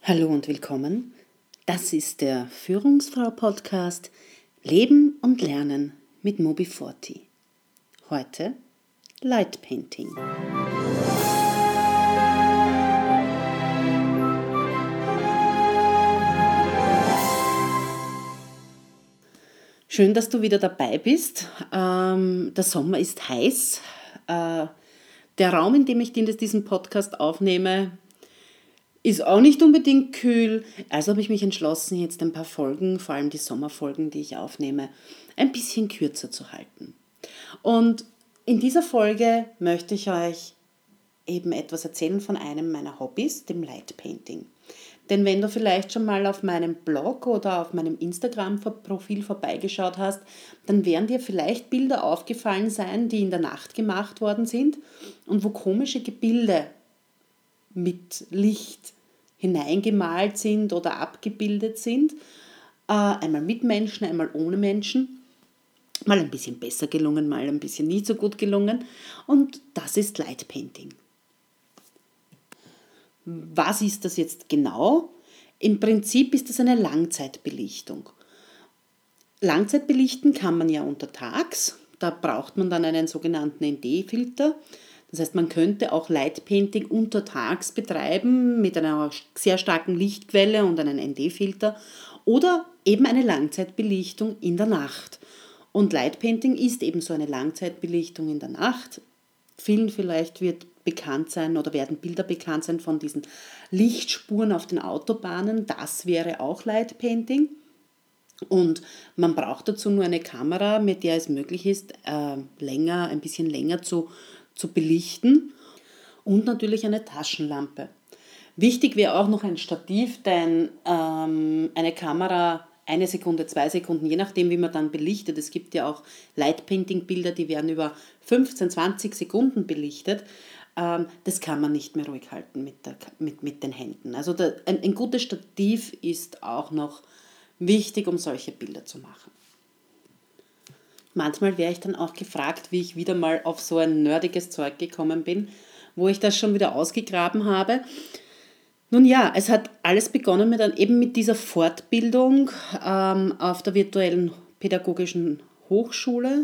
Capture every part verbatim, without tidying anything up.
Hallo und willkommen. Das ist der Führungsfrau-Podcast Leben und Lernen mit Mobi Forti. Heute Light Painting. Schön, dass du wieder dabei bist. Ähm, der Sommer ist heiß. Äh, der Raum, in dem ich diesen Podcast aufnehme, ist auch nicht unbedingt kühl, also habe ich mich entschlossen, jetzt ein paar Folgen, vor allem die Sommerfolgen, die ich aufnehme, ein bisschen kürzer zu halten. Und in dieser Folge möchte ich euch eben etwas erzählen von einem meiner Hobbys, dem Light Painting. Denn wenn du vielleicht schon mal auf meinem Blog oder auf meinem Instagram-Profil vorbeigeschaut hast, dann werden dir vielleicht Bilder aufgefallen sein, die in der Nacht gemacht worden sind und wo komische Gebilde mit Licht hineingemalt sind oder abgebildet sind. Äh, einmal mit Menschen, einmal ohne Menschen. Mal ein bisschen besser gelungen, mal ein bisschen nicht so gut gelungen. Und das ist Light Painting. Was ist das jetzt genau? Im Prinzip ist das eine Langzeitbelichtung. Langzeitbelichten kann man ja untertags. Da braucht man dann einen sogenannten N D-Filter. Das heißt, man könnte auch Light Painting untertags betreiben mit einer sehr starken Lichtquelle und einem N D-Filter oder eben eine Langzeitbelichtung in der Nacht. Und Light Painting ist eben so eine Langzeitbelichtung in der Nacht. Vielen vielleicht wird bekannt sein oder werden Bilder bekannt sein von diesen Lichtspuren auf den Autobahnen. Das wäre auch Light Painting. Und man braucht dazu nur eine Kamera, mit der es möglich ist, äh, länger, ein bisschen länger zu zu belichten und natürlich eine Taschenlampe. Wichtig wäre auch noch ein Stativ, denn ähm, eine Kamera eine Sekunde, zwei Sekunden, je nachdem wie man dann belichtet. Es gibt ja auch Light Painting Bilder, die werden über fünfzehn, zwanzig Sekunden belichtet. Ähm, das kann man nicht mehr ruhig halten mit, der, mit, mit den Händen. Also der, ein, ein gutes Stativ ist auch noch wichtig, um solche Bilder zu machen. Manchmal wäre ich dann auch gefragt, wie ich wieder mal auf so ein nerdiges Zeug gekommen bin, wo ich das schon wieder ausgegraben habe. Nun ja, es hat alles begonnen mit, eben mit dieser Fortbildung ähm, auf der virtuellen pädagogischen Hochschule.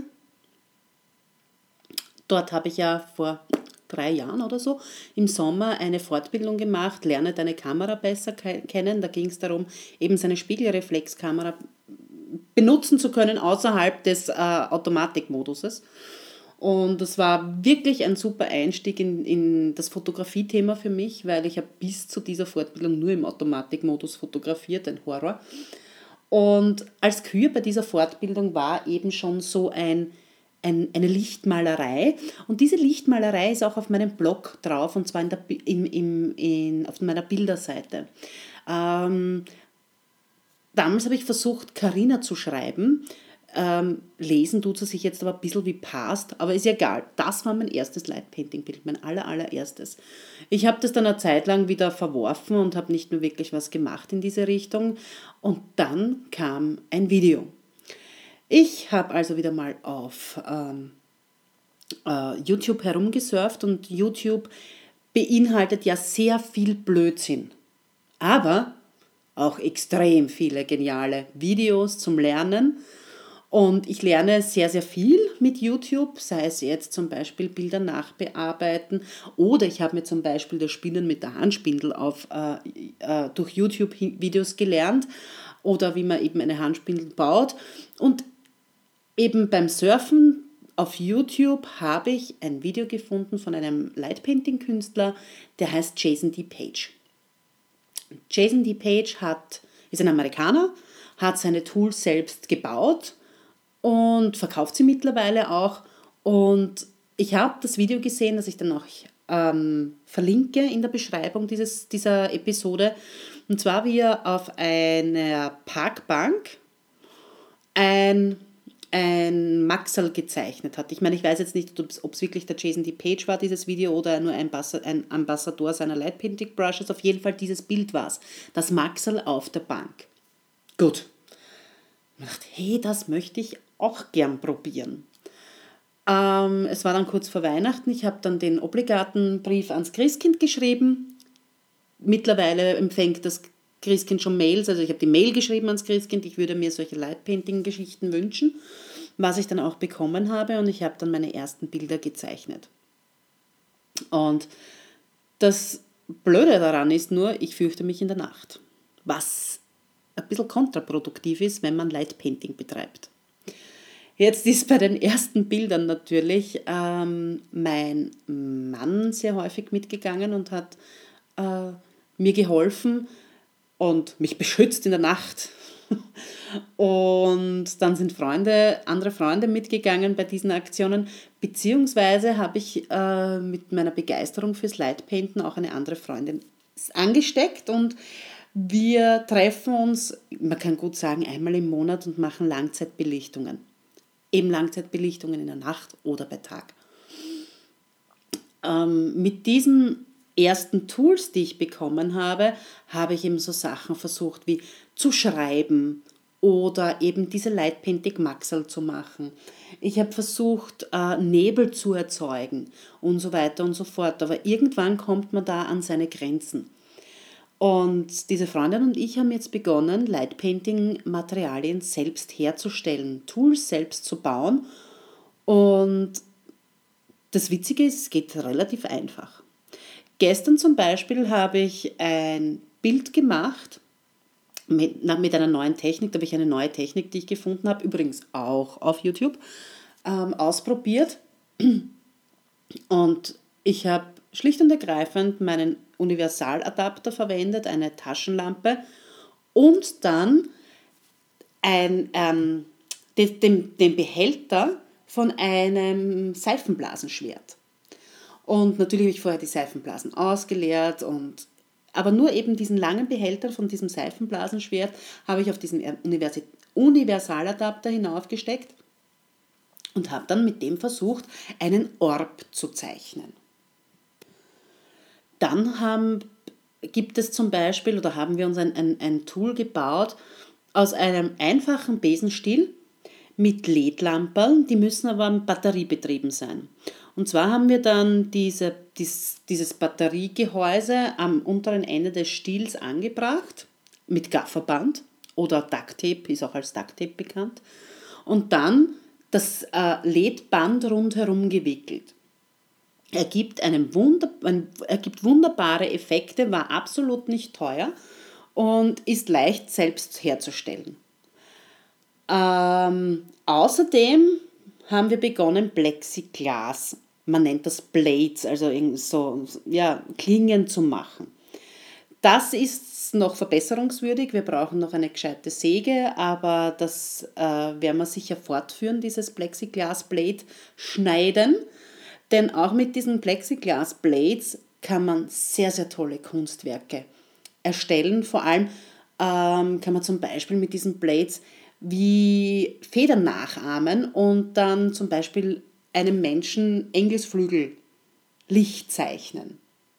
Dort habe ich ja vor drei Jahren oder so im Sommer eine Fortbildung gemacht, lerne deine Kamera besser kennen. Da ging es darum, eben seine Spiegelreflexkamera benutzen zu können außerhalb des äh, Automatikmoduses. Und das war wirklich ein super Einstieg in, in das Fotografiethema für mich, weil ich habe bis zu dieser Fortbildung nur im Automatikmodus fotografiert, ein Horror. Und als Kür bei dieser Fortbildung war eben schon so ein, ein, eine Lichtmalerei. Und diese Lichtmalerei ist auch auf meinem Blog drauf, und zwar in der, im, im, in, auf meiner Bilderseite. Ähm, Damals habe ich versucht, Carina zu schreiben. Ähm, lesen tut sie sich jetzt aber ein bisschen wie Past, aber ist ja egal. Das war mein erstes Light Painting Bild, mein aller, allererstes. Ich habe das dann eine Zeit lang wieder verworfen und habe nicht mehr wirklich was gemacht in diese Richtung. Und dann kam ein Video. Ich habe also wieder mal auf ähm, äh, YouTube herumgesurft, und YouTube beinhaltet ja sehr viel Blödsinn. Aber auch extrem viele geniale Videos zum Lernen. Und ich lerne sehr, sehr viel mit YouTube, sei es jetzt zum Beispiel Bilder nachbearbeiten, oder ich habe mir zum Beispiel das Spinnen mit der Handspindel auf, äh, äh, durch YouTube-Videos gelernt, oder wie man eben eine Handspindel baut. Und eben beim Surfen auf YouTube habe ich ein Video gefunden von einem Light Painting-Künstler, der heißt Jason D. Page. Jason D. Page hat, ist ein Amerikaner, hat seine Tools selbst gebaut und verkauft sie mittlerweile auch. Und ich habe das Video gesehen, das ich dann auch ähm, verlinke in der Beschreibung dieses, dieser Episode. Und zwar, wie er auf einer Parkbank ein ein Maxerl gezeichnet hat. Ich meine, ich weiß jetzt nicht, ob es wirklich der Jason D. Page war, dieses Video, oder nur ein, Bassa, ein Ambassador seiner Light Painting Brushes. Auf jeden Fall dieses Bild war es. Das Maxerl auf der Bank. Gut. Ich dachte, hey, das möchte ich auch gern probieren. Ähm, es war dann kurz vor Weihnachten. Ich habe dann den obligaten Brief ans Christkind geschrieben. Mittlerweile empfängt das Christkind schon Mails, also ich habe die Mail geschrieben ans Christkind, ich würde mir solche Light-Painting-Geschichten wünschen, was ich dann auch bekommen habe, und ich habe dann meine ersten Bilder gezeichnet. Und das Blöde daran ist nur, ich fürchte mich in der Nacht, was ein bisschen kontraproduktiv ist, wenn man Light-Painting betreibt. Jetzt ist bei den ersten Bildern natürlich ähm, mein Mann sehr häufig mitgegangen und hat äh, mir geholfen und mich beschützt in der Nacht. Und dann sind Freunde, andere Freunde mitgegangen bei diesen Aktionen, beziehungsweise habe ich äh, mit meiner Begeisterung fürs Lightpainten auch eine andere Freundin angesteckt, und wir treffen uns, man kann gut sagen, einmal im Monat und machen Langzeitbelichtungen. Eben Langzeitbelichtungen in der Nacht oder bei Tag. Ähm, mit diesen ersten Tools, die ich bekommen habe, habe ich eben so Sachen versucht wie zu schreiben oder eben diese Lightpainting-Maxel zu machen. Ich habe versucht, äh, Nebel zu erzeugen und so weiter und so fort. Aber irgendwann kommt man da an seine Grenzen. Und diese Freundin und ich haben jetzt begonnen, Lightpainting-Materialien selbst herzustellen, Tools selbst zu bauen. Und das Witzige ist, es geht relativ einfach. Gestern zum Beispiel habe ich ein Bild gemacht mit, mit einer neuen Technik. Da habe ich eine neue Technik, die ich gefunden habe, übrigens auch auf YouTube, ähm, ausprobiert. Und ich habe schlicht und ergreifend meinen Universaladapter verwendet, eine Taschenlampe, und dann ein, ähm, den, den, den Behälter von einem Seifenblasenschwert. Und natürlich habe ich vorher die Seifenblasen ausgeleert, und, aber nur eben diesen langen Behälter von diesem Seifenblasenschwert habe ich auf diesen Universi- Universaladapter hinaufgesteckt und habe dann mit dem versucht, einen Orb zu zeichnen. Dann haben, gibt es zum Beispiel, oder haben wir uns ein, ein, ein Tool gebaut aus einem einfachen Besenstiel mit L E D-Lampen, die müssen aber batteriebetrieben sein. Und zwar haben wir dann diese, dies, dieses Batteriegehäuse am unteren Ende des Stiels angebracht, mit Gafferband oder Ducktape, ist auch als Ducktape bekannt, und dann das äh, L E D-Band rundherum gewickelt. Er gibt, einen Wunder, ein, er gibt wunderbare Effekte, war absolut nicht teuer und ist leicht selbst herzustellen. Ähm, außerdem haben wir begonnen, Plexiglas, man nennt das Blades, also so, ja, Klingen zu machen. Das ist noch verbesserungswürdig, wir brauchen noch eine gescheite Säge, aber das äh, werden wir sicher fortführen, dieses Plexiglas-Blade schneiden. Denn auch mit diesen Plexiglas-Blades kann man sehr, sehr tolle Kunstwerke erstellen. Vor allem ähm, kann man zum Beispiel mit diesen Blades wie Federn nachahmen und dann zum Beispiel einem Menschen Engelsflügel Licht zeichnen.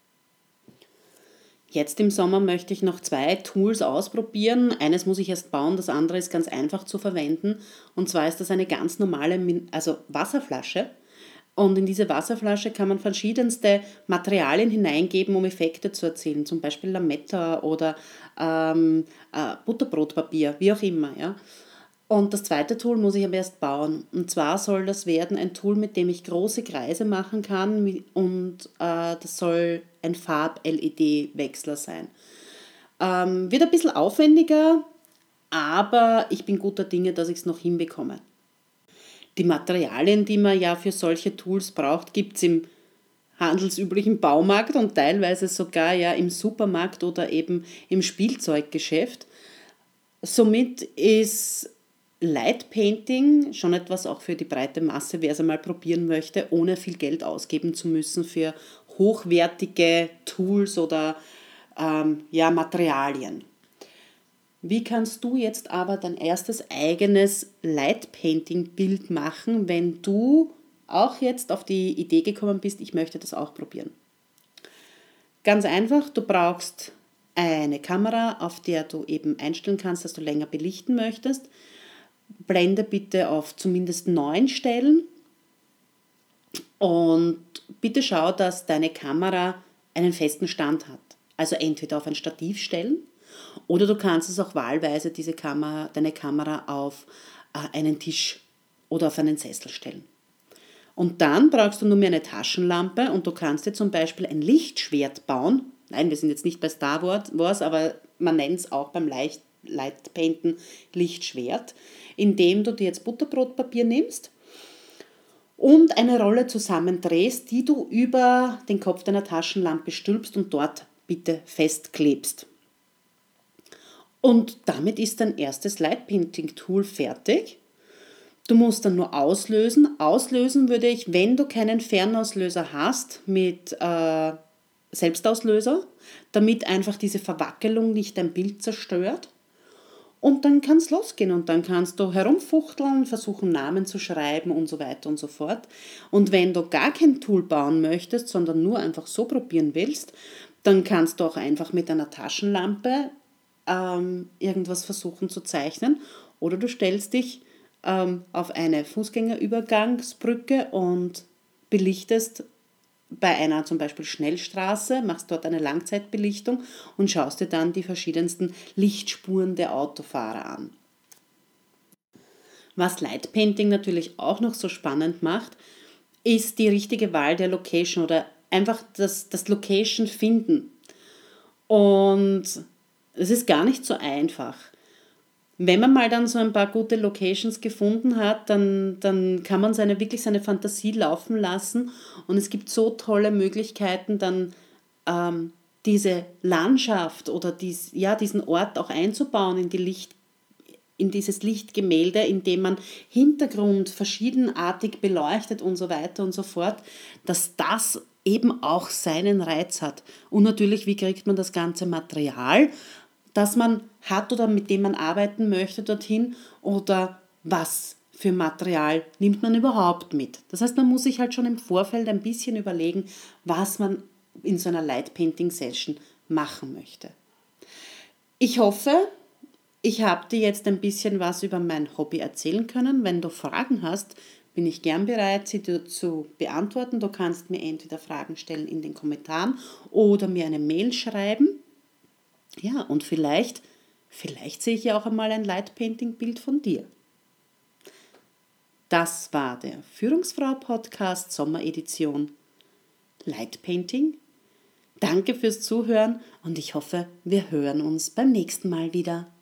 Jetzt im Sommer möchte ich noch zwei Tools ausprobieren. Eines muss ich erst bauen, das andere ist ganz einfach zu verwenden. Und zwar ist das eine ganz normale, also Wasserflasche. Und in diese Wasserflasche kann man verschiedenste Materialien hineingeben, um Effekte zu erzielen. Zum Beispiel Lametta oder ähm, äh, Butterbrotpapier, wie auch immer. Ja. Und das zweite Tool muss ich aber erst bauen. Und zwar soll das werden ein Tool, mit dem ich große Kreise machen kann, und äh, das soll ein Farb-L E D-Wechsler sein. Ähm, wird ein bisschen aufwendiger, aber ich bin guter Dinge, dass ich es noch hinbekomme. Die Materialien, die man ja für solche Tools braucht, gibt es im handelsüblichen Baumarkt und teilweise sogar ja im Supermarkt oder eben im Spielzeuggeschäft. Somit ist Lightpainting schon etwas auch für die breite Masse, wer es einmal probieren möchte, ohne viel Geld ausgeben zu müssen für hochwertige Tools oder ähm, ja, Materialien. Wie kannst du jetzt aber dein erstes eigenes Lightpainting-Bild machen, wenn du auch jetzt auf die Idee gekommen bist, ich möchte das auch probieren? Ganz einfach, du brauchst eine Kamera, auf der du eben einstellen kannst, dass du länger belichten möchtest. Blende bitte auf zumindest neun stellen und bitte schau, dass deine Kamera einen festen Stand hat. Also entweder auf ein Stativ stellen oder du kannst es auch wahlweise, diese Kamera, deine Kamera auf äh, einen Tisch oder auf einen Sessel stellen. Und dann brauchst du nur mehr eine Taschenlampe und du kannst dir zum Beispiel ein Lichtschwert bauen. Nein, wir sind jetzt nicht bei Star Wars, aber man nennt es auch beim Light Painten Lichtschwert, indem du dir jetzt Butterbrotpapier nimmst und eine Rolle zusammendrehst, die du über den Kopf deiner Taschenlampe stülpst und dort bitte festklebst. Und damit ist dein erstes Light Painting Tool fertig. Du musst dann nur auslösen. Auslösen würde ich, wenn du keinen Fernauslöser hast, mit äh, Selbstauslöser, damit einfach diese Verwackelung nicht dein Bild zerstört. Und dann kann es losgehen und dann kannst du herumfuchteln, versuchen Namen zu schreiben und so weiter und so fort. Und wenn du gar kein Tool bauen möchtest, sondern nur einfach so probieren willst, dann kannst du auch einfach mit einer Taschenlampe ähm, irgendwas versuchen zu zeichnen oder du stellst dich ähm, auf eine Fußgängerübergangsbrücke und belichtest bei einer zum Beispiel Schnellstraße, machst dort eine Langzeitbelichtung und schaust dir dann die verschiedensten Lichtspuren der Autofahrer an. Was Light Painting natürlich auch noch so spannend macht, ist die richtige Wahl der Location oder einfach das, das Location finden. Und es ist gar nicht so einfach. Wenn man mal dann so ein paar gute Locations gefunden hat, dann, dann kann man seine, wirklich seine Fantasie laufen lassen und es gibt so tolle Möglichkeiten, dann ähm, diese Landschaft oder dies, ja, diesen Ort auch einzubauen in, die Licht, in dieses Lichtgemälde, indem man Hintergrund verschiedenartig beleuchtet und so weiter und so fort, dass das eben auch seinen Reiz hat. Und natürlich, wie kriegt man das ganze Material, das man hat oder mit dem man arbeiten möchte, dorthin oder was für Material nimmt man überhaupt mit. Das heißt, man muss sich halt schon im Vorfeld ein bisschen überlegen, was man in so einer Light Painting Session machen möchte. Ich hoffe, ich habe dir jetzt ein bisschen was über mein Hobby erzählen können. Wenn du Fragen hast, bin ich gern bereit, sie zu beantworten. Du kannst mir entweder Fragen stellen in den Kommentaren oder mir eine Mail schreiben. Ja, und vielleicht, vielleicht sehe ich ja auch einmal ein Light Painting Bild von dir. Das war der Führungsfrau Podcast Sommeredition Light Painting. Danke fürs Zuhören und ich hoffe, wir hören uns beim nächsten Mal wieder.